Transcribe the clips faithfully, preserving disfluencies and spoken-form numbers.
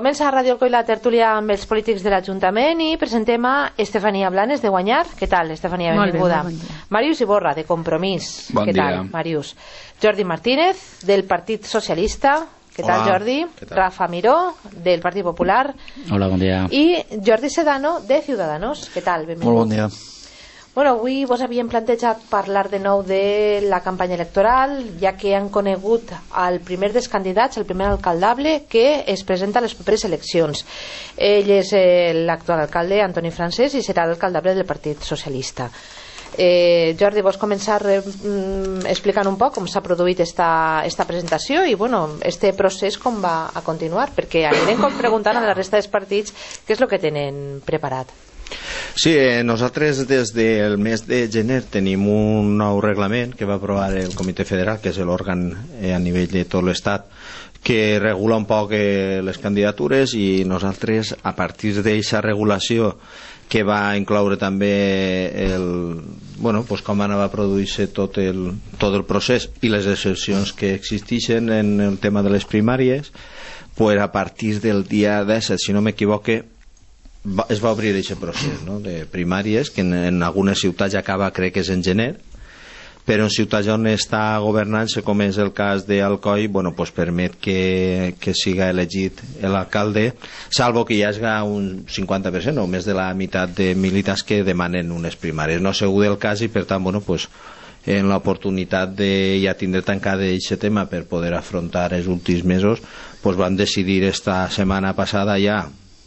Comença a Ràdio Alcoi la tertúlia amb els polítics de l'Ajuntament i presentem a Estefania Blanes de Guanyar. Què tal, Estefania? Benvinguda. Molt bé, bon Màrius Iborra de Compromís. Bon Què dia. tal, Màrius? Jordi Martínez del Partit Socialista. Què tal, Hola. Jordi? Què tal? Rafa Miró del Partit Popular. Hola, bon dia. I Jordi Sedano de Ciudadanos. Què tal? Benvingut. Molt bon dia. Bueno, avui vos havíem plantejat parlar de nou de la campanya electoral, ja que han conegut el primer dels candidats, el primer alcaldable, que es presenta a les properes eleccions. Ell és eh, l'actual alcalde, Antoni Francés, i serà l'alcaldable del Partit Socialista. Eh, Jordi, vols començar eh, explicant un poc com s'ha produït esta, esta presentació i bueno, este procés com va a continuar, perquè anirem preguntant a la resta dels partits què és el que tenen preparat. Sí, eh, nosaltres des del mes de gener tenim un nou reglament que va aprovar el Comitè Federal, que és l'òrgan eh, a nivell de tot l'Estat, que regula un poc eh, les candidatures, i nosaltres, a partir d'aquesta regulació que va incloure també el, bueno, pues com anava a produir-se tot el, tot el procés i les excepcions que existeixen en el tema de les primàries, pues a partir del dia disset, si no m'equivoque, es va obrir aquest procés, no?, de primàries, que en, en algunes ciutats ja acaba, crec que és en gener, però en ciutats on està governant-se, com és el cas d'Alcoi, bueno, pues permet que, que siga elegit l'alcalde, salvo que hi hagi un cinquanta per cent o més de la meitat de militants que demanen unes primàries. No ha sigut el cas i, per tant, bueno, pues, en l'oportunitat de ja tindre tancat aquest tema per poder afrontar els últims mesos, pues vam decidir esta setmana passada ja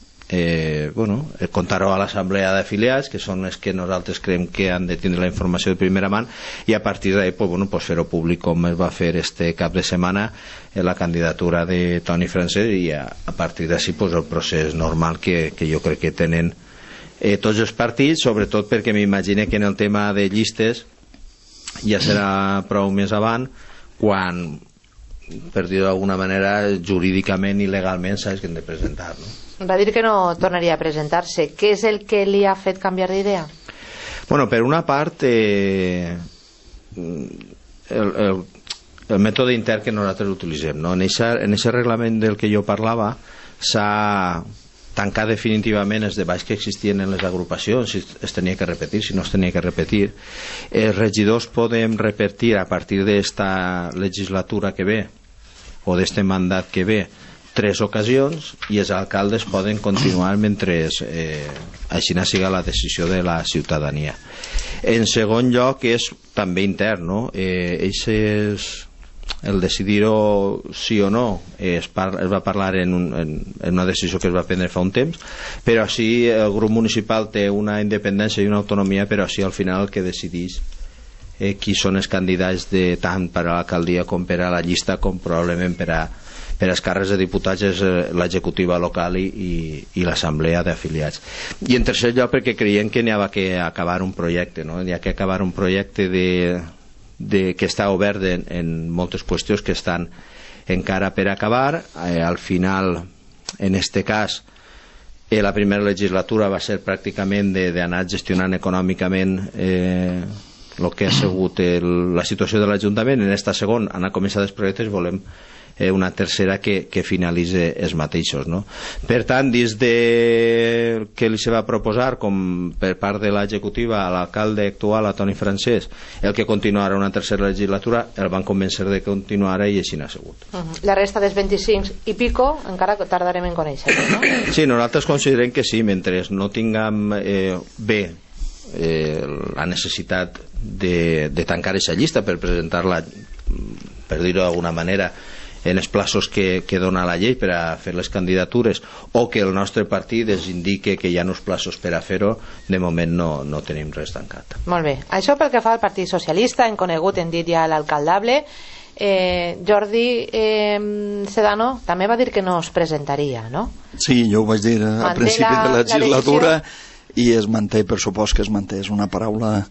Eh, bueno, contar-ho a l'assemblea d'afiliats, que són els que nosaltres creiem que han de tindre la informació de primera mà, i a partir d'ahí pues, bueno, pues fer-ho públic com es va fer este cap de setmana en la candidatura de Toni Francés, i a, a partir d'ací pues, el procés normal que, que jo crec que tenen eh, tots els partits, sobretot perquè m'imagine que en el tema de llistes ja serà prou més avant, quan, per dir-ho d'alguna manera, jurídicament i legalment saps que hem de presentar, no? Va dir que no tornaria a presentar-se. Què és el que li ha fet canviar d'idea? Bueno, per una part, eh, el, el, el mètode intern que nosaltres utilitzem, no? En aquest reglament del que jo parlava s'ha tancat definitivament els debats que existien en les agrupacions, si es tenia que repetir, si no es tenia que repetir. Els regidors podem repetir a partir d'esta legislatura que ve o d'este mandat que ve tres ocasions, i els alcaldes poden continuar mentre eh, així no siga la decisió de la ciutadania. En segon lloc, és també intern, no? Eh, és el decidir-ho sí o no es, par es va parlar en, un, en, en una decisió que es va prendre fa un temps, però així el grup municipal té una independència i una autonomia, però així al final el que decidís eh, qui són els candidats de tant per a l'alcaldia com per a la llista, com probablement per a per als càrrecs de diputats és l'executiva local i, i, i l'assemblea d'afiliats. I en tercer lloc perquè creiem que n'hi ha que acabar un projecte, no? N'hi ha que acabar un projecte de, de, que està obert en, en moltes qüestions que estan encara per acabar. Eh, al final, en este cas, eh, la primera legislatura va ser pràcticament d'anar gestionant econòmicament eh, el que ha sigut el, la situació de l'Ajuntament. En esta segona, anar a començar els projectes, volem una tercera que, que finalitzi els mateixos, no? Per tant, dins de que li se va proposar com per part de l'executiva a l'alcalde actual, a Toni Francés, el que continuara una tercera legislatura, el van convèncer de continuar i així n'ha sigut. Uh -huh. La resta dels vint-i-cinc i pico encara tardarem en conèixer, no? Sí, nosaltres considerem que sí, mentre no tinguem eh, bé eh, la necessitat de, de tancar aquesta llista per presentar-la, per dir-ho d'alguna manera, en els plaços que, que dona la llei per a fer les candidatures, o que el nostre partit ens indique que hi ha uns plaços per a fer-ho, de moment no, no tenim res tancat. Molt bé. Això pel que fa al Partit Socialista, hem conegut, hem dit ja l'alcaldable. Eh, Jordi eh, Sedano també va dir que no es presentaria, no? Sí, jo ho vaig dir al principi de la legislatura i es manté, per supost que es manté. És una paraula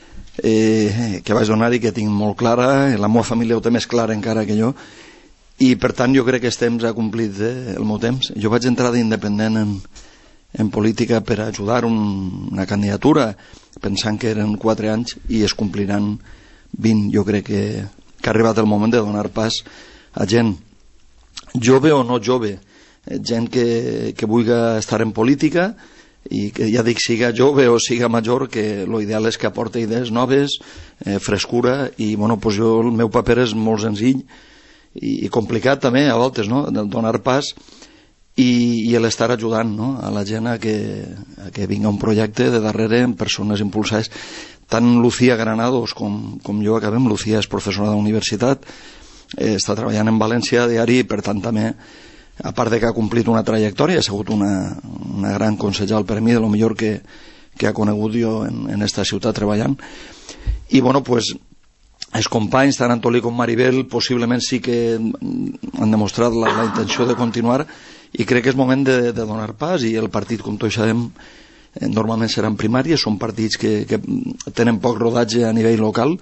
eh, que vaig donar i que tinc molt clara, la meva família ho té més clara encara que jo, i per tant jo crec que el temps ha complit eh, el meu temps. Jo vaig entrar d'independent en, en política per ajudar un, una candidatura pensant que eren quatre anys i es compliran vint. Jo crec que, que ha arribat el moment de donar pas a gent jove o no jove gent que, que vulgui estar en política i que, ja dic, siga jove o siga major, que l'ideal és que aporti idees noves, eh, frescura, i bueno, pues jo, el meu paper és molt senzill i, i complicat també a voltes, no? Donar pas i, i l'estar ajudant, no? A la gent a que, a que vinga un projecte de darrere amb persones impulsades. Tant Lucía Granados com, com jo acabem. Lucía és professora de la universitat, eh, està treballant en València a diari, i per tant també, a part de que ha complit una trajectòria, ha sigut una, una gran consellal per a mi, de lo millor que, que ha conegut jo en, en esta ciutat treballant. I bueno, pues els companys, tant Antolí com Maribel, possiblement sí que han demostrat la, la intenció de continuar, i crec que és moment de, de donar pas, i el partit, com tots sabem, normalment seran primàries, són partits que, que tenen poc rodatge a nivell local,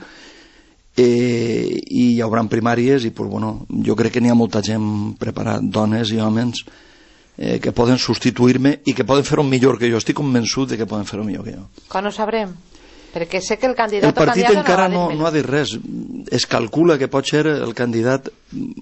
eh, i hi haurà primàries, i pues, bueno, jo crec que n'hi ha molta gent preparada, dones i homes, eh, que poden substituir-me i que poden fer-ho millor que jo. Estic convençut de que poden fer-ho millor que jo. Quan ho sabrem? Perquè sé que el candidat el partit encara no, no ha dit res. Es calcula que pot ser el candidat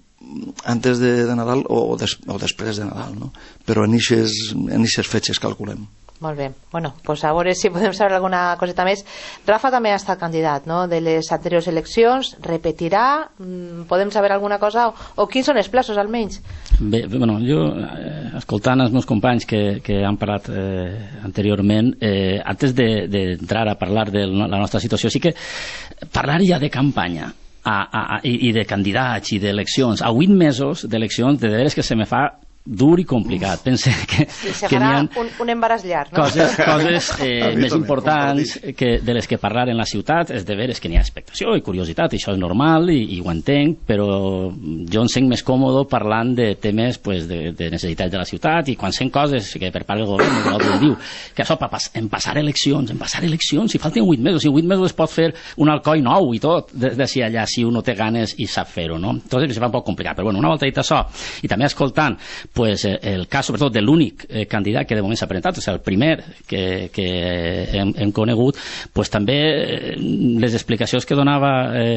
antes de, de Nadal o, des, o després de Nadal, no? Però en aquestes fetges calculem. Molt bé. Bueno, pues a veure si podem saber alguna coseta més. Rafa també ha estat candidat, no?, de les anteriors eleccions. Repetirà? Podem saber alguna cosa? O, o quins són els plaços, almenys? Bé, bueno, jo, eh, escoltant els meus companys que, que han parlat eh, anteriorment, eh, antes d'entrar de, de a parlar de la nostra situació, sí que parlar ja de campanya a, a, a, i, i de candidats i d'eleccions, a vuit mesos d'eleccions, de veres que se me fa dur i complicat. Pense que, sí, que n'hi ha un, un embaràs llarg, no? Coses, coses eh, més importants que, de les que parlar en la ciutat és de veres que n'hi ha expectació i curiositat, i això és normal i, i ho entenc, però jo em sent més còmode parlant de temes pues, de, de necessitats de la ciutat, i quan sent coses que per part del govern el diu que això pa, en passar eleccions en passar eleccions, si falten vuit mesos, si vuit mesos es pot fer un alcoi nou i tot de, de si allà, si uno té ganes i sap fer-ho, no? Entonces se fa un poc complicat, però bueno, una volta dit això, i també escoltant pues, el cas sobretot de l'únic eh, candidat que de moment s'ha presentat, o sigui, el primer que, que hem, hem conegut, pues, també eh, les explicacions que donava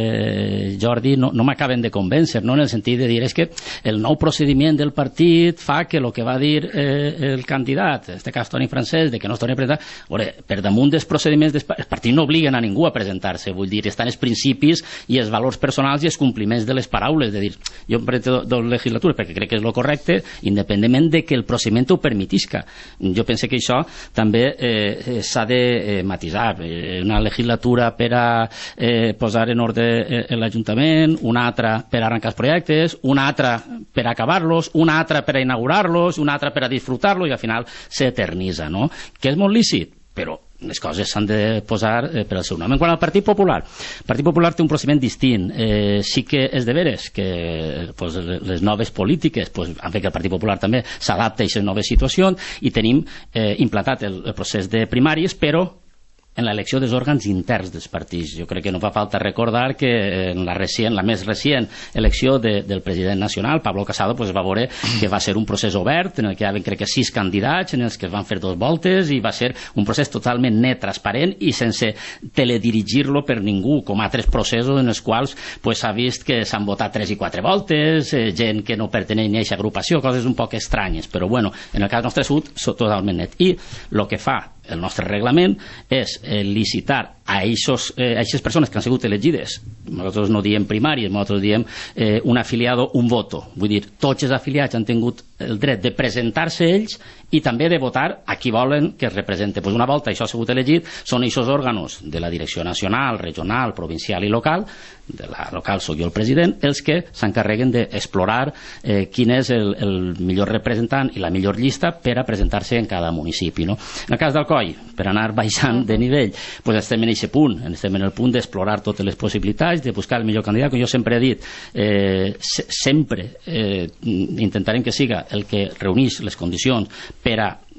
eh, Jordi no, no m'acaben de convèncer, no? En el sentit de dir és que el nou procediment del partit fa que el que va dir eh, el candidat, en aquest cas Toni Francesc, de que no es torni a presentar, veure, per damunt dels procediments del partit no obliguen a ningú a presentar-se, vull dir, estan els principis i els valors personals i els compliments de les paraules, de dir, jo em presento dos legislatures perquè crec que és el correcte, independentment de que el procediment ho permetisca. Jo penso que això també eh, s'ha de eh, matisar. Eh, una legislatura per a eh, posar en ordre eh, l'Ajuntament, una altra per arrencar els projectes, una altra per acabar-los, una altra per a inaugurar-los, una altra per a disfrutar-los, i al final s'eternitza, no? Que és molt lícit, però les coses s'han de posar eh, per al seu nom. En quant al Partit Popular, el Partit Popular té un procediment distint. Eh, sí que és de veres que pues, les noves polítiques pues, han fet que el Partit Popular també s'adapta a aquestes noves situacions, i tenim eh, implantat el, el procés de primàries, però en l'elecció dels òrgans interns dels partits. Jo crec que no fa falta recordar que en la, recient, la més recient elecció de, del president nacional, Pablo Casado, pues, va veure que va ser un procés obert en el que hi havia, crec que, sis candidats, en els que es van fer dos voltes, i va ser un procés totalment net, transparent i sense teledirigir-lo per ningú, com altres processos en els quals s'ha pues, vist que s'han votat tres i quatre voltes, eh, gent que no pertanyeix a aquesta agrupació, coses un poc estranyes, però bueno, en el cas nostre sud, totalment net. I el que fa el nostre reglament és eh, licitar a aquestes eh, persones que han sigut elegides. Nosaltres no diem primàries, nosaltres diem eh, un afiliado, un voto. Vull dir, tots els afiliats han tingut el dret de presentar-se ells i també de votar a qui volen que es represente. Pues una volta això ha sigut elegit, són aquests òrgans de la direcció nacional, regional, provincial i local, de la local soc jo el president, els que s'encarreguen d'explorar eh, quin és el, el millor representant i la millor llista per a presentar-se en cada municipi, no? En el cas d'Alcoi, per anar baixant de nivell, pues estem en aquest punt, estem en el punt d'explorar totes les possibilitats, de buscar el millor candidat. Com jo sempre he dit, eh, se sempre eh, intentarem que siga el que reuneix les condicions per a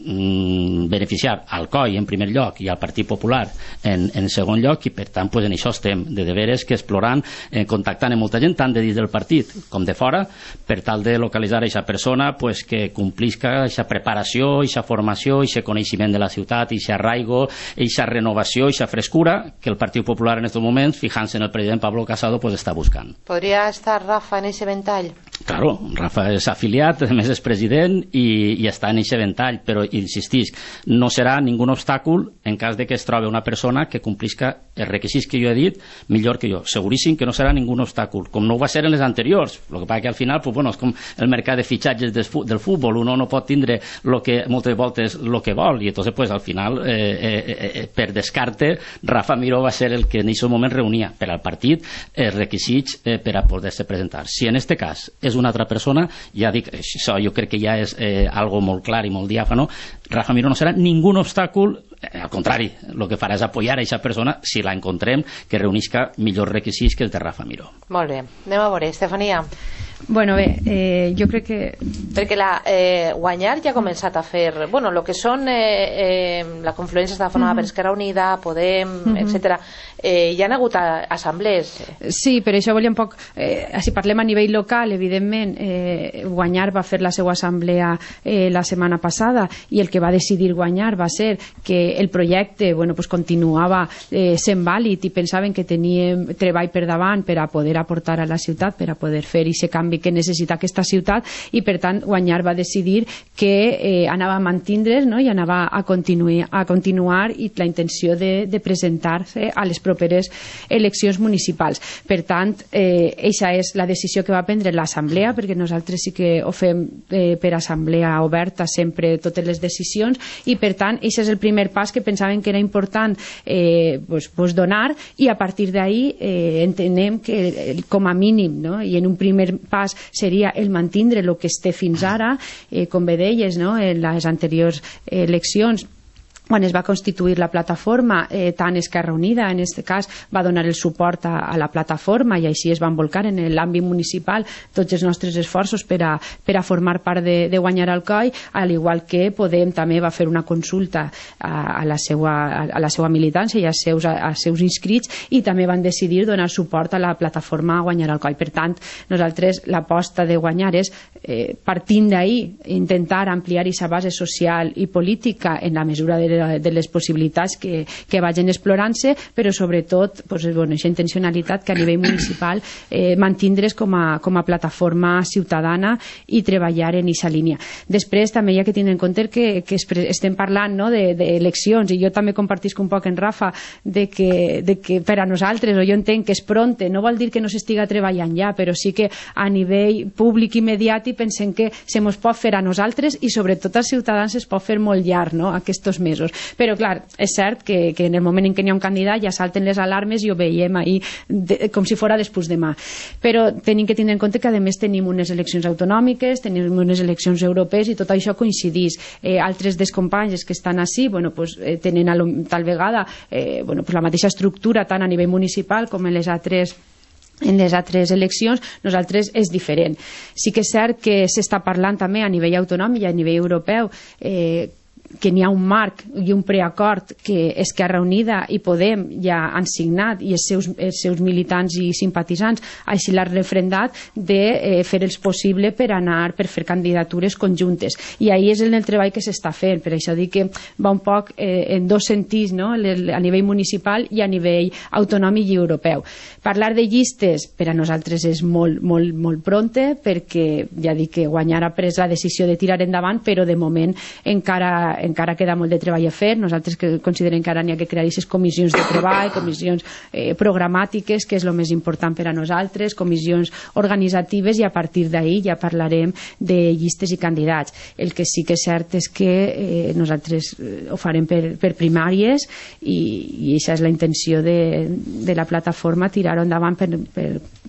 mm, beneficiar al C O I en primer lloc i al Partit Popular en, en segon lloc, i per tant pues, en això estem de deberes que explorant, eh, contactant amb molta gent tant de dins del partit com de fora per tal de localitzar aquesta persona pues, que complisca aquesta preparació, aquesta formació, aquest coneixement de la ciutat, aquest arraigo, aquesta renovació, aquesta frescura que el Partit Popular en aquests moments, fijant-se en el president Pablo Casado, pues, està buscant. ¿Podría estar Rafa en ese ventall? Claro, Rafa és afiliat, a més és president i, i està en aquest ventall, però insistisc, no serà ningú obstacle en cas de que es trobi una persona que complisca els requisits que jo he dit millor que jo. Seguríssim que no serà ningú obstacle, com no ho va ser en les anteriors. El que passa que al final pues, bueno, és com el mercat de fitxatges del futbol, uno no pot tindre lo que, moltes voltes el que vol, i entonces pues, al final eh, eh, eh, per descarte Rafa Miró va ser el que en aquest moment reunia per al partit els requisits eh, per a poder-se presentar. Si en este cas és una altra persona, ja dic, això jo crec que ja és eh, algo molt clar i molt diàfano, Rafa Miró no serà ningú obstacle, eh, al contrari, el que farà és apoyar a aquesta persona si la encontrem que reunisca millors requisits que el de Rafa Miró. Molt bé, anem a veure, Estefania. Bueno, bé, eh, jo crec que... Perquè la, eh, Guanyar ja ha començat a fer... Bueno, el que són eh, eh, la confluència està formada uh -huh. per Esquerra Unida, Podem, uh -huh. etcètera. Eh, hi ha hagut assemblees. Sí, per això volia un poc... Eh, si parlem a nivell local, evidentment, eh, Guanyar va fer la seva assemblea eh, la setmana passada i el que va decidir Guanyar va ser que el projecte bueno, pues, continuava eh, sent vàlid i pensaven que teníem treball per davant per a poder aportar a la ciutat, per a poder fer aquest canvi que necessita aquesta ciutat, i per tant Guanyar va decidir que eh, anava a mantindre's, no? I anava a continuar, a continuar i la intenció de, de presentar-se a les properes eleccions municipals. Per tant, eh, eixa és la decisió que va prendre l'assemblea, perquè nosaltres sí que ho fem eh, per assemblea oberta sempre totes les decisions, i per tant eixa és el primer pas que pensaven que era important eh, pues, pues donar, i a partir d'ahí eh, entenem que eh, com a mínim, no? I en un primer pas seria el mantindre el que es té fins ara, eh, com bé deies, no? En les anteriors eleccions quan es va constituir la plataforma, eh, tant Esquerra Unida en aquest cas va donar el suport a, a la plataforma i així es van volcar en l'àmbit municipal tots els nostres esforços per a, per a formar part de, de Guanyar al C O I, al igual que Podem també va fer una consulta a, a, la, seva, a la seva militància i als seus, als seus inscrits, i també van decidir donar suport a la plataforma Guanyar al C O I. Per tant, nosaltres l'aposta de Guanyar és eh, partint d'ahí intentar ampliar aquesta base social i política en la mesura de de les possibilitats que, que vagin explorant-se, però sobretot pues, bueno, aquesta intencionalitat que a nivell municipal eh, mantindre's com a, com a plataforma ciutadana i treballar en aquesta línia. Després també hi ha que tindre en compte que, que estem parlant no, d'eleccions, de, de i jo també compartisc un poc en Rafa de que, de que per a nosaltres, o jo entenc que és pronte, no vol dir que no s'estiga treballant ja, però sí que a nivell públic i mediàtic pensem que se mos pot fer a nosaltres i sobretot als ciutadans es pot fer molt llarg no, aquests mesos. Però clar, és cert que, que en el moment en què n'hi ha un candidat ja salten les alarmes i ho veiem ahir de, com si fora després demà. Però tenim que tindre en compte que a més tenim unes eleccions autonòmiques, tenim unes eleccions europees i tot això coincidís. Eh, altres dels companys que estan així bueno, pues, eh, tenen a lo, tal vegada eh, bueno, pues la mateixa estructura tant a nivell municipal com en les altres en les altres eleccions, nosaltres és diferent. Sí que és cert que s'està parlant també a nivell autonòmic i a nivell europeu eh, que n'hi ha un marc i un preacord que Esquerra Unida i Podem ja han signat i els seus, els seus militants i simpatitzants així l'han refrendat de eh, fer els possible per anar per fer candidatures conjuntes, i ahir és en el treball que s'està fent. Per això dic que va un poc eh, en dos sentits no? a nivell municipal i a nivell autonòmic i europeu. Parlar de llistes per a nosaltres és molt, molt, molt pronte, perquè ja dic que Guanyar ha pres la decisió de tirar endavant, però de moment encara encara queda molt de treball a fer. Nosaltres que considerem que ara n'hi ha que crear aquestes comissions de treball, comissions eh, programàtiques, que és el més important per a nosaltres, comissions organitzatives, i a partir d'ahir ja parlarem de llistes i candidats. El que sí que és cert és que eh, nosaltres ho farem per, per primàries i, i aquesta és la intenció de, de la plataforma, tirar-ho endavant per, per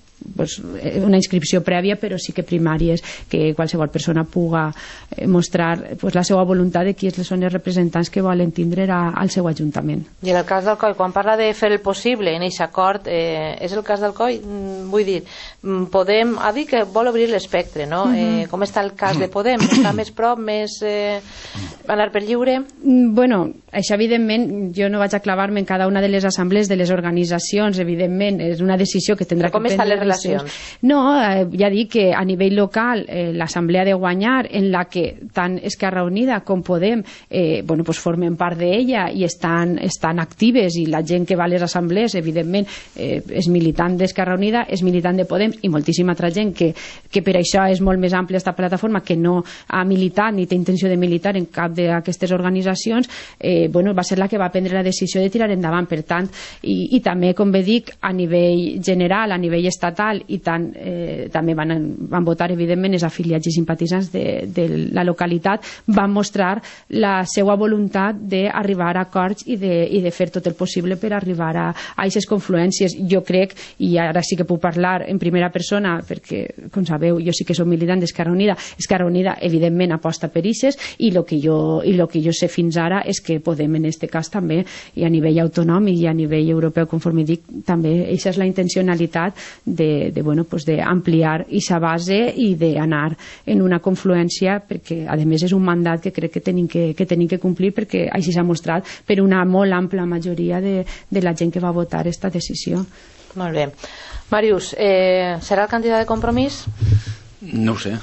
pues, una inscripció prèvia, però sí que primàries, que qualsevol persona puga mostrar pues, la seva voluntat de qui són els representants que volen tindre a, al seu ajuntament. I en el cas del COI, quan parla de fer el possible en aquest acord, eh, és el cas del COI? Vull dir, Podem ha dit que vol obrir l'espectre, no? Mm-hmm. eh, com està el cas de Podem? Està més prop, més eh, anar per lliure? Bueno, això evidentment, jo no vaig a clavar-me en cada una de les assemblees de les organitzacions, evidentment, és una decisió que tindrà que prendre... Com estan les relacions? No, eh, ja dic que a nivell local, eh, l'assemblea de Guanyar, en la que tant Esquerra Unida com Podem eh, bueno, pues formen part d'ella i estan, estan actives, i la gent que va a les assemblees, evidentment, eh, és militant d'Esquerra Unida, és militant de Podem, i moltíssima altra gent que, que per això és molt més àmplia aquesta plataforma, que no ha militat ni té intenció de militar en cap d'aquestes organitzacions, eh, bueno, va ser la que va prendre la decisió de tirar endavant. Per tant, i, i també, com bé dic, a nivell general, a nivell estatal, i tant, eh, també van, van votar, evidentment, els afiliats i simpatitzants de, de la localitat, van mostrar la seva voluntat d'arribar a acords i de, i de fer tot el possible per arribar a aquestes confluències. Jo crec, i ara sí que puc parlar en primera persona, perquè, com sabeu, jo sí que soc militant d'Esquerra Unida. Esquerra Unida, evidentment, aposta per ixes, i el que jo, i lo que jo sé fins ara és que Podem, en aquest cas, també, i a nivell autonòmic i a nivell europeu, conforme dic, també, aquesta és la intencionalitat de, de, bueno, pues d'ampliar aquesta base i d'anar en una confluència, perquè, a més, és un mandat que crec que tenim que, que, tenim que complir, perquè així s'ha mostrat per una molt ampla majoria de, de la gent que va votar aquesta decisió. Molt bé. Màrius, eh, serà el candidat de Compromís? No ho sé.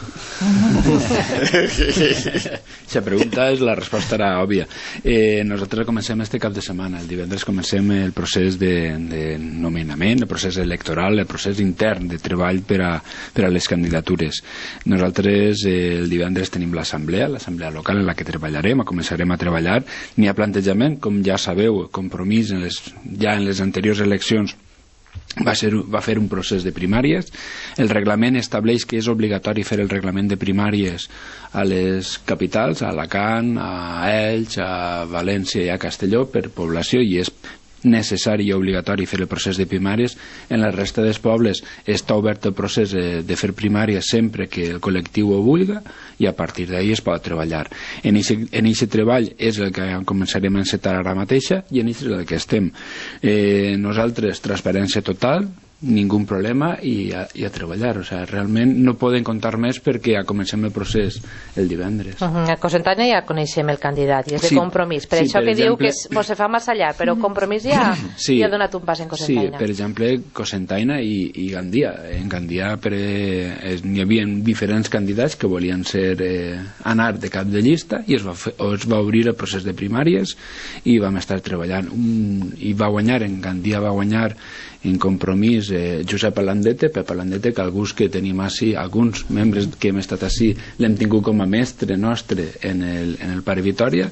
La pregunta és, la resposta era òbvia. Eh, nosaltres comencem este cap de setmana. El divendres comencem el procés de, de nomenament, el procés electoral, el procés intern de treball per a, per a les candidatures. Nosaltres eh, el divendres tenim l'assemblea, l'assemblea local en la que treballarem, començarem a treballar. N'hi ha plantejament, com ja sabeu, Compromís en les, ja en les anteriors eleccions Va, ser, va fer un procés de primàries. El reglament estableix que és obligatori fer el reglament de primàries a les capitals, a Alacant, a Elx, a València i a Castelló per població, i és necessari i obligatori fer el procés de primàries. En la resta dels pobles està obert el procés de, de fer primàries sempre que el col·lectiu ho vulgui, i a partir d'ahir es pot treballar. En aquest treball és el que començarem a encetar ara mateixa, i en aquest és el que estem. Eh, nosaltres, transparència total, ningú problema, i a, i a treballar. O sigui, realment no poden comptar més, perquè ja comencem el procés el divendres. Uh -huh. A Cocentaina ja coneixem el candidat, i és de sí, Compromís. Per sí, això per que exemple... diu que es, pues, se fa massa allà, però Compromís ja, sí, ja ha donat un pas en Cocentaina. Sí, per exemple, Cocentaina i, i Gandia. En Gandia eh, n'hi havia diferents candidats que volien ser eh, anar de cap de llista, i es va, fer, es va obrir el procés de primàries, i vam estar treballant. Un, i va guanyar, en Gandia va guanyar en Compromís eh, Josep Alandete, Pep Alandete, que alguns que tenim així, alguns membres que hem estat així, l'hem tingut com a mestre nostre en el, en el Pare Vitòria,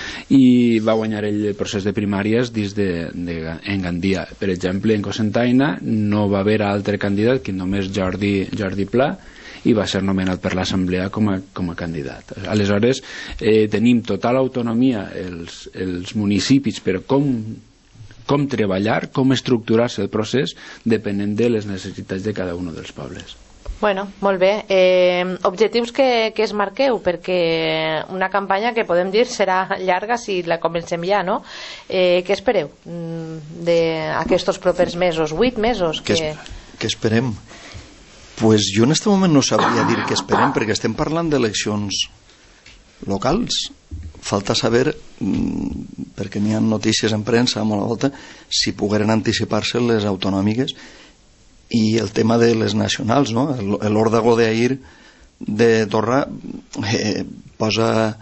i va guanyar ell el procés de primàries dins de, de, en Gandia. Per exemple, en Cocentaina no va haver altre candidat que només Jordi, Jordi Pla, i va ser nomenat per l'assemblea com a, com a candidat. Aleshores, eh, tenim total autonomia els, els municipis per com com treballar, com estructurar-se el procés, depenent de les necessitats de cada un dels pobles. Bueno, molt bé. Eh, objectius que, que es marqueu, perquè una campanya que podem dir serà llarga si la comencem ja, no? Eh, què espereu d'aquests propers mesos? Vuit mesos? Que... Què que esperem? Pues jo en aquest moment no sabria dir què esperem, perquè estem parlant d'eleccions locals. Falta saber, perquè n'hi ha notícies en premsa molt a volta, si pogueren anticipar-se les autonòmiques, i el tema de les nacionals, no? L'Òrdago d'ahir de Torra eh, posa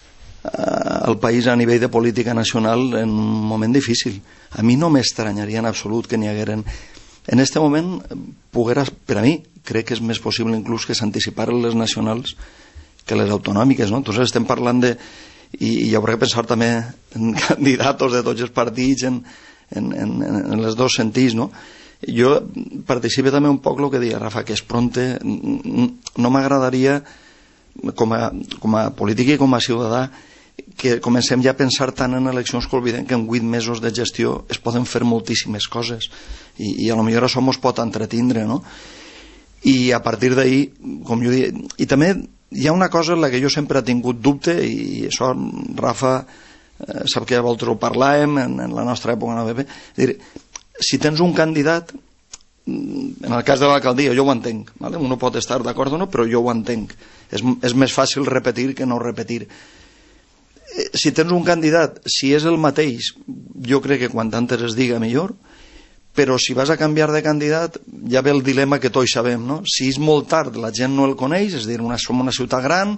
eh, el país a nivell de política nacional en un moment difícil. A mi no m'estranyaria en absolut que n'hi hagueren. En aquest moment, poguera, per a mi, crec que és més possible inclús que s'anticiparen les nacionals que les autonòmiques, no? Entonces estem parlant de... i hi haurà que pensar també en candidats de tots els partits en, en, en, en els dos sentits, no? Jo participo també un poc el que deia Rafa, que és pronte. No m'agradaria com a, com a polític i com a ciutadà que comencem ja a pensar tant en eleccions que oblidem que en vuit mesos de gestió es poden fer moltíssimes coses, i, i a lo millor això mos pot entretindre, no? i a partir d'ahir, com jo dic, i també hi ha una cosa en la que jo sempre he tingut dubte, i això Rafa eh, sap que vosaltres ho parlàvem en, en la nostra època en la B P, és dir, si tens un candidat, en el cas de l'alcaldia jo ho entenc, ¿vale? Uno pot estar d'acord o no, però jo ho entenc, és, és més fàcil repetir que no repetir. Si tens un candidat, si és el mateix, jo crec que quan antes es diga millor, però si vas a canviar de candidat ja ve el dilema que tots sabem, no? Si és molt tard, la gent no el coneix, és a dir, una, som una ciutat gran,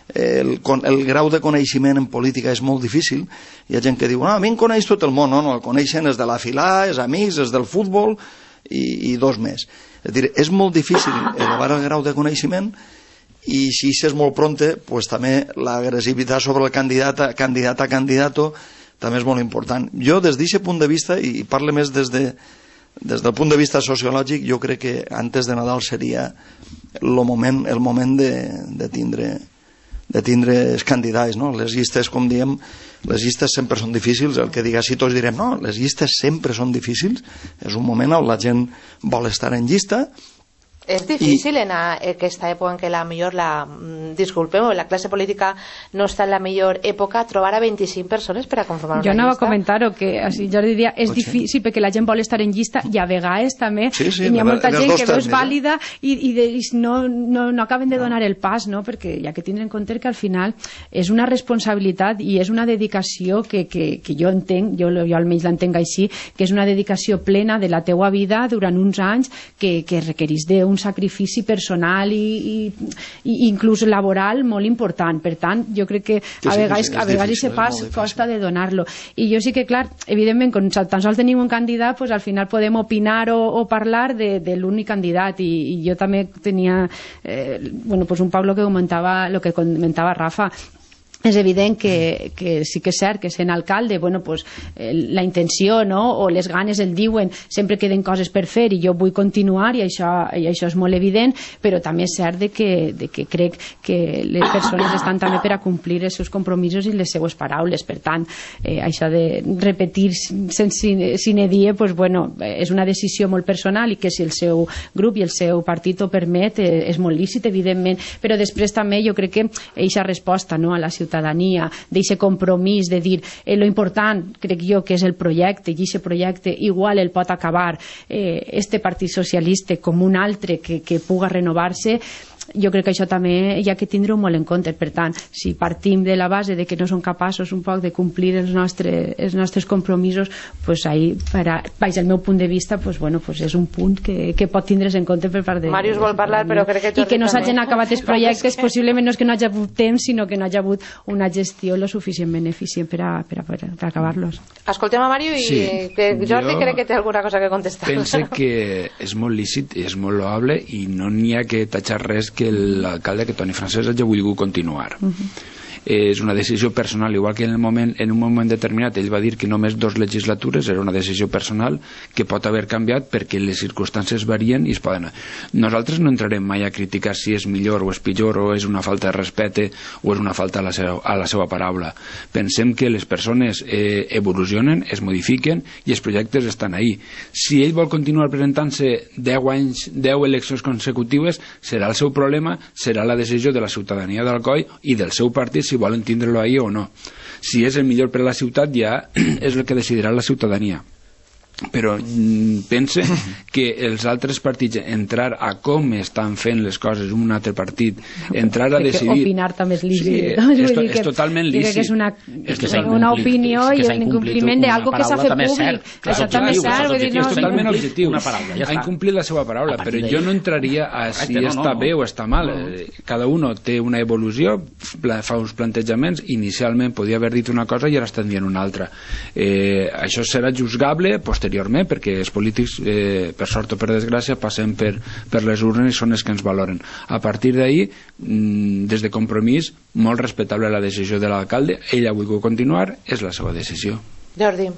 el, el grau de coneixement en política és molt difícil, hi ha gent que diu, ah, a mi em coneix tot el món, no, no, el coneixen és de la filà, és amics, és del futbol i, i dos més. És a dir, és molt difícil elevar el grau de coneixement, i si és molt pronte, pues també l'agressivitat sobre el candidat, candidat a candidato també és molt important. Jo, des d'aquest punt de vista, i parlo més des, de, des del punt de vista sociològic, jo crec que antes de Nadal seria el moment, el moment de, de tindre de tindre els candidats, no? Les llistes, com diem, les llistes sempre són difícils, el que diga si tots direm, no, les llistes sempre són difícils, és un moment on la gent vol estar en llista. És difícil I... en aquesta època en què la millor la, disculpem, la classe política no està en la millor època, trobar a vint-i-cinc persones per a conformar una llista. Jo anava llista. a comentar-ho, que així, jo diria, és Potser. difícil perquè la gent vol estar en llista i a vegades també sí, sí, hi ha molta gent que no és vàlida i, i, de, i no, no, no acaben de donar el pas, no? Perquè hi ha que tindre en compte que al final és una responsabilitat i és una dedicació que, que, que jo entenc, jo, jo almenys l'entenc així, que és una dedicació plena de la teua vida durant uns anys que, que requereix d'un sacrifici personal i, i, i inclús laboral molt important. Per tant, jo crec que a vegades a vegades aquest pas costa de donar-lo. I jo sí que, clar, evidentment, quan tan sols tenim un candidat, pues, al final podem opinar o, o parlar de, de l'únic candidat. I, i jo també tenia eh, bueno, pues un poc el que comentava, lo que comentava Rafa. És evident que, que sí que és cert que sent alcalde, bueno, pues, eh, la intenció, no? O les ganes el diuen, sempre queden coses per fer i jo vull continuar i això, i això és molt evident, però també és cert de que, de que crec que les persones estan també per a complir els seus compromisos i les seues paraules. Per tant, eh, això de repetir sense sine die, pues, bueno, és una decisió molt personal i que si el seu grup i el seu partit ho permet eh, és molt lícit, evidentment, però després també jo crec que aquesta resposta, no?, a la ciutadania ciutadania, d'aquest compromís de dir eh, lo important, crec jo, que és el projecte, i aquest projecte igual el pot acabar eh, este Partit Socialista com un altre que, que puga renovar-se. Jo crec que això també hi ha que tindre-ho molt en compte. Per tant, si partim de la base de que no som capaços un poc de complir els nostres, els nostres compromisos, pues ahí, per a, baix el meu punt de vista, pues, bueno, pues és un punt que, que pot tindre's en compte per part de... Màrius vol parlar, però crec que... I que no s'hagin acabat els projectes, possiblement no és que no hi hagi hagut temps, sinó que no hi hagi hagut una gestió lo suficientment eficient per a, per a, per a, per a acabar-los. Escoltem a Màriu i sí, que Jordi jo crec que té alguna cosa que contestar. Pense que és molt lícit i és molt loable i no n'hi ha que tatxar res que l'alcalde, que Toni Francesc, hagi volgut continuar. Uh-huh. És una decisió personal, igual que en, el moment, en un moment determinat ell va dir que només dos legislatures, era una decisió personal que pot haver canviat perquè les circumstàncies varien i es poden... Nosaltres no entrarem mai a criticar si és millor o és pitjor o és una falta de respecte o és una falta a la seva, a la seva paraula. Pensem que les persones eh, evolucionen, es modifiquen i els projectes estan ahí. Si ell vol continuar presentant-se deu anys, deu eleccions consecutives, serà el seu problema, serà la decisió de la ciutadania d'Alcoi i del seu partit si volen tindre-lo ahí o no. Si és el millor per a la ciutat ja és el que decidirà la ciutadania. Però mm, pense que els altres partits entrar a com estan fent les coses un altre partit, entrar a decidir... Opinar també és lícit. Sí, no? és, to, és totalment lícit. Que és una, és que una opinió i un incompliment d'algo que s'ha fet públic. Això també és cert. És totalment objectiu. Ha incomplit la seva paraula, però jo no entraria a si està bé o està mal. Cada un té una evolució, fa uns plantejaments, inicialment podia haver dit una cosa i ara estan dient una altra. Eh, això serà juzgable posteriorment posteriorment, perquè els polítics, eh, per sort o per desgràcia, passem per, per les urnes i són els que ens valoren. A partir d'ahir, des de Compromís, molt respectable la decisió de l'alcalde, ell ha volgut continuar, és la seva decisió. Jordi.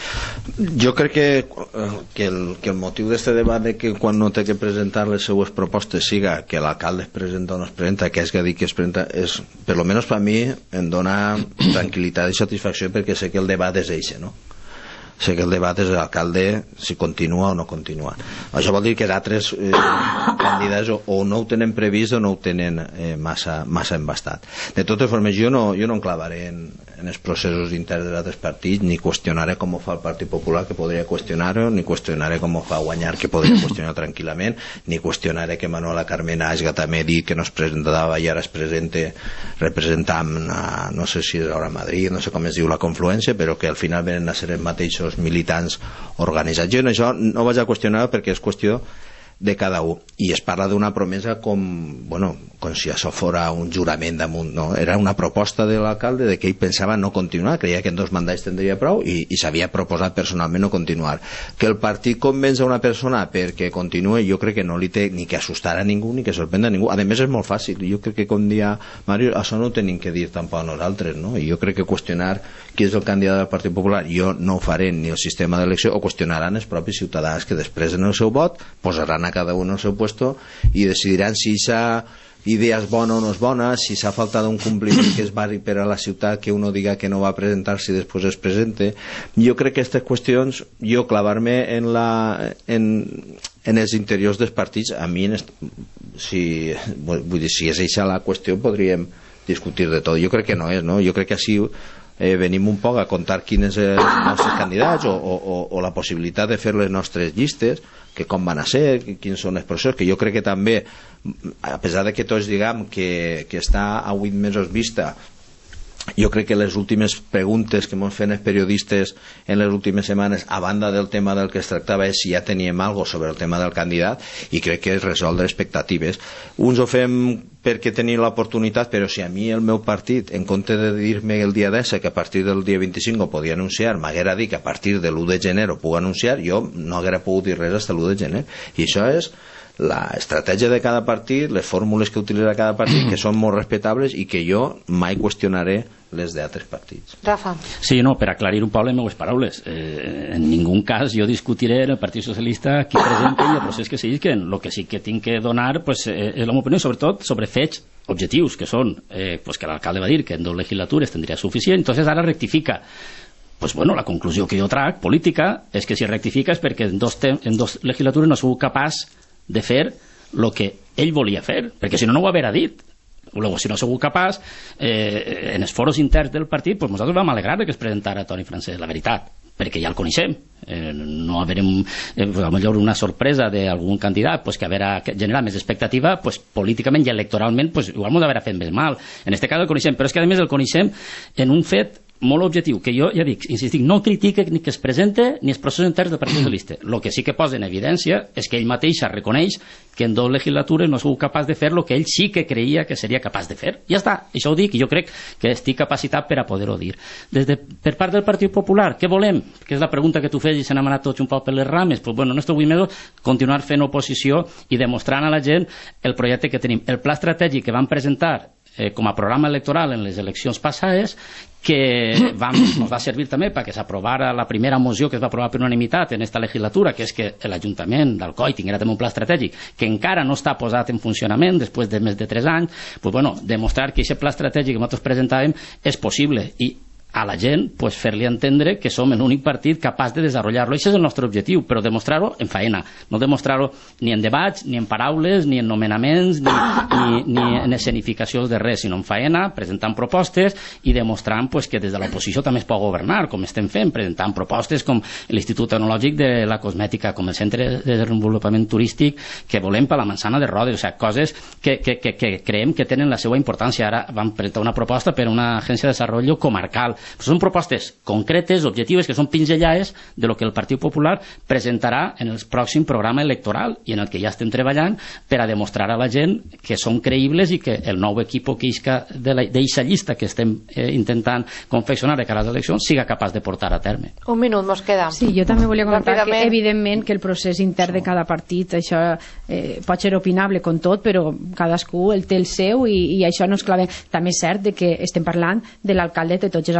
Jo crec que, que, el, que el motiu d'este debat de que quan no té que presentar les seues propostes siga que l'alcalde es presenta o no es presenta, que és que dir que es presenta, és, per almenys per mi em dona tranquil·litat i satisfacció perquè sé que el debat és eixe, no? sé que el debat és l'alcalde si continua o no continua. Això vol dir que d'altres eh, candidats o, o no ho tenen previst o no ho tenen eh, massa, massa embastat. De totes formes, jo no, jo no enclavaré en, en els processos interns d'altres partits, ni qüestionaré com ho fa el Partit Popular, que podria qüestionar-ho, ni qüestionaré com ho fa Guanyar, que podria qüestionar tranquil·lament, ni qüestionaré que Manuela Carmena hagi també dit que no es presentava i ara es presente representant a, no sé si és ara a Madrid, no sé com es diu la confluència, però que al final venen a ser els mateixos militants organitzats. Jo en això no vaig a qüestionar perquè és qüestió de cada un, i es parla d'una promesa com, bueno, com si això fora un jurament damunt, no? Era una proposta de l'alcalde de que ell pensava no continuar, creia que en dos mandats tindria prou i, i s'havia proposat personalment no continuar. Que el partit convenç a una persona perquè continue, jo crec que no li té ni que assustar a ningú ni que sorprendre a ningú. A més és molt fàcil, jo crec que com dia Mario, això no ho tenim que dir tampoc a nosaltres, no? I jo crec que qüestionar qui és el candidat del Partit Popular, jo no ho faré ni el sistema d'elecció, o qüestionaran els propis ciutadans que després en el seu vot posaran a cada un al seu puesto i decidiran si s'ha idea és bona o no és bona, si s'ha faltat un compliment que es vari per a la ciutat que uno diga que no va a presentar-se i després es presente. Jo crec que aquestes qüestions, jo clavar-me en, la, en, en els interiors dels partits, a mi en est... si, vull dir, si és eixa la qüestió podríem discutir de tot. Jo crec que no és, no? Jo crec que així eh, venim un poc a contar quins són els nostres candidats o, o, o la possibilitat de fer les nostres llistes, que com van a ser, quins són els processos, que jo crec que també, a pesar de que tots diguem que, que està a vuit mesos vista, jo crec que les últimes preguntes que ens fan els periodistes en les últimes setmanes, a banda del tema del que es tractava, és si ja teníem alguna cosa sobre el tema del candidat, i crec que és resoldre expectatives. Uns ho fem perquè tenim l'oportunitat, però si a mi el meu partit, en compte de dir-me el dia d'esse que a partir del dia vint-i-cinc ho podia anunciar, m'haguera dit que a partir de l'u de gener ho puc anunciar, jo no haguera pogut dir res fins a l'u de gener. I això és la estratègia de cada partit, les fórmules que utilitza cada partit, que són molt respectables i que jo mai qüestionaré les d'altres partits. Rafa. Sí, no, per aclarir un poc les meves paraules. Eh, en ningú cas jo discutiré en el Partit Socialista qui presenta i el procés que sigui, que el que sí que tinc que donar pues, eh, és la meva opinió, sobretot sobre fets objectius, que són eh, pues, que l'alcalde va dir que en dues legislatures tindria suficient, entonces ara rectifica. Pues bueno, la conclusió que jo trac, política, és que si rectifica és perquè en dos, en dos legislatures no ha sigut capaç de fer el que ell volia fer, perquè si no, no ho haurà dit. Luego, si no ha sigut capaç, eh, en els foros interns del partit, pues nosaltres vam alegrar que es presentara Toni Francesc, la veritat, perquè ja el coneixem. Eh, no haverem, eh, a millor una sorpresa d'algun candidat pues, que haurà generat més expectativa, pues, políticament i electoralment, pues, igual m'ho d'haver fet més mal. En aquest cas el coneixem, però és que a més el coneixem en un fet molt objectiu, que jo ja dic, insistic, no critica ni que es presente ni els processos interns del Partit Socialista. El que sí que posa en evidència és que ell mateix reconeix que en dues legislatures no ha sigut capaç de fer el que ell sí que creia que seria capaç de fer. Ja està, això ho dic i jo crec que estic capacitat per a poder-ho dir. Des de, per part del Partit Popular, què volem? Que és la pregunta que tu fes i se n'han anat tots un poc per les rames. Pues bueno, en estos vuit mesos continuar fent oposició i demostrant a la gent el projecte que tenim. El pla estratègic que vam presentar eh, com a programa electoral en les eleccions passades, que vam, nos va servir també perquè s'aprovara la primera moció que es va aprovar per unanimitat en esta legislatura, que és que l'Ajuntament d'Alcoi tinguera també un pla estratègic que encara no està posat en funcionament després de més de tres anys, pues bueno, demostrar que aquest pla estratègic que nosaltres presentàvem és possible i a la gent pues, fer-li entendre que som l'únic partit capaç de desenvolupar-lo. Això és el nostre objectiu, però demostrar-ho en faena, no demostrar-ho ni en debats, ni en paraules, ni en nomenaments, ni, ni, ni en escenificacions de res, sinó en faena, presentant propostes i demostrant pues, que des de l'oposició també es pot governar, com estem fent, presentant propostes com l'Institut Tecnològic de la Cosmètica, com el Centre de Desenvolupament Turístic que volem per la Manzana de Rodes, o sigui, coses que, que, que, que creiem que tenen la seva importància. Ara vam presentar una proposta per a una agència de desenvolupament comarcal. Pues són propostes concretes, objectives, que són pinzellades de lo que el Partit Popular presentarà en el pròxim programa electoral i en el que ja estem treballant per a demostrar a la gent que són creïbles i que el nou equip que isca d'eixa llista que estem eh, intentant confeccionar de cara a les eleccions siga capaç de portar a terme. Un minut mos queda. Sí, jo també volia comentar que evidentment que el procés intern de cada partit, això eh, pot ser opinable com tot, però cadascú el té el seu i, i això no és clave. També és cert de que estem parlant de l'alcalde de tots els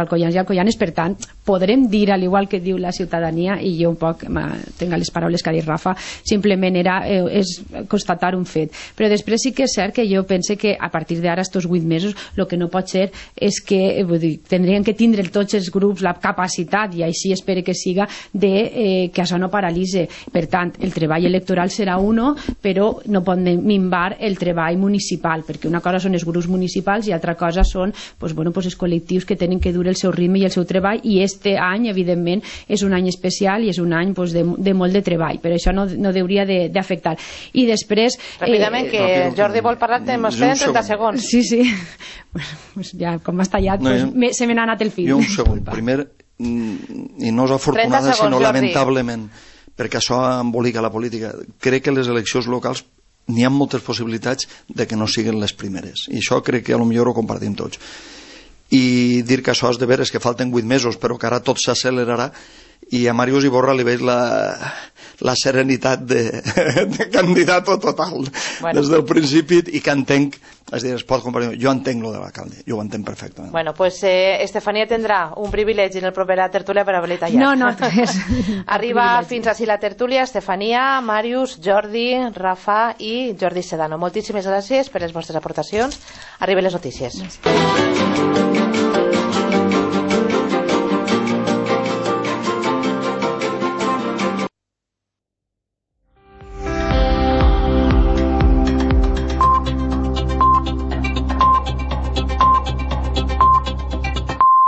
alcoians i alcoianes, per tant podrem dir, al igual que diu la ciutadania, i jo un poc tinc les paraules que ha dit Rafa, simplement era eh, és constatar un fet. Però després sí que és cert que jo pense que a partir d'ara, estos vuit mesos, el que no pot ser és que, vull dir, tindrien que tindre tots els grups la capacitat, i així espero que siga, de eh, que això no paralitze. Per tant, el treball electoral serà uno, però no pot minvar el treball municipal, perquè una cosa són els grups municipals i altra cosa són pues, bueno, pues, els col·lectius que tenen que dur el seu ritme i el seu treball, i este any, evidentment, és un any especial i és un any pues, de, de molt de treball, però això no, no hauria d'afectar. I després... Ràpidament, eh, que no, Jordi vol parlar, ens queden trenta segons. Sí, sí. Bueno, pues ja, com m'has tallat, no, pues, jo, me, se me n'ha anat el fil. Jo un segon. Primer, i no és afortunada, segons, sinó Jordi. Lamentablement, perquè això embolica la política, crec que les eleccions locals n'hi ha moltes possibilitats de que no siguin les primeres. I això crec que a lo millor ho compartim tots. I dir que això és de veres que falten vuit mesos, però que ara tot s'accelerarà, i a Màrius Iborra li veig la, la serenitat de, de candidat total, bueno, des del principi, i que entenc, és dir, es pot comparar, jo entenc lo de l'alcalde, jo ho entenc perfectament. Bueno, pues eh, Estefania tindrà un privilegi en el proper a tertúlia per haver-li tallat. No, no, tres. Arriba fins així la tertúlia, Estefania, Màrius, Jordi, Rafa i Jordi Sedano. Moltíssimes gràcies per les vostres aportacions. Arriben les notícies. Gràcies.